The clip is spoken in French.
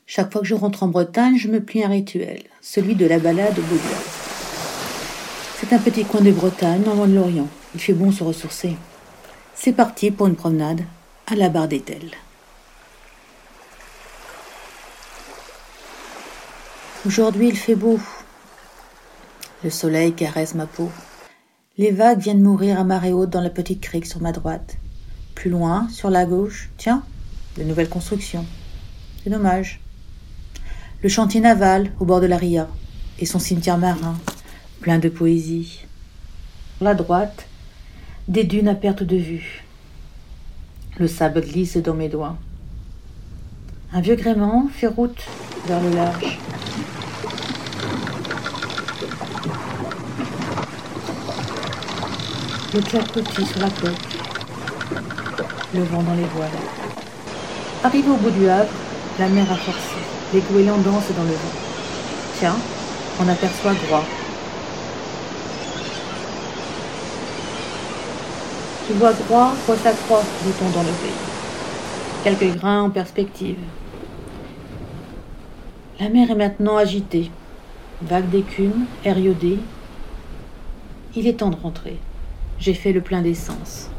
Chaque fois que je rentre en Bretagne, je me plie à un rituel, celui de la balade au Bauduave. C'est un petit coin de Bretagne, non loin de Lorient. Il fait bon se ressourcer. C'est parti pour une promenade à la barre d'Étel. Aujourd'hui, il fait beau. Le soleil caresse ma peau. Les vagues viennent mourir à marée haute dans la petite crique sur ma droite. Plus loin, sur la gauche, tiens, de nouvelles constructions. C'est dommage. Le chantier naval au bord de la Ria et son cimetière marin, plein de poésie. Sur la droite, des dunes à perte de vue. Le sable glisse dans mes doigts. Un vieux gréement fait route vers le large. Le clapotis sur la coque. Le vent dans les voiles. Arrivé au bout du Havre, la mer a forcé. Les goélands dansent dans le vent. Tiens, on aperçoit Groix. Tu vois Groix, voit sa croix, dit-on dans le pays. Quelques grains en perspective. La mer est maintenant agitée. Vague d'écume, air iodé. Il est temps de rentrer. J'ai fait le plein d'essence.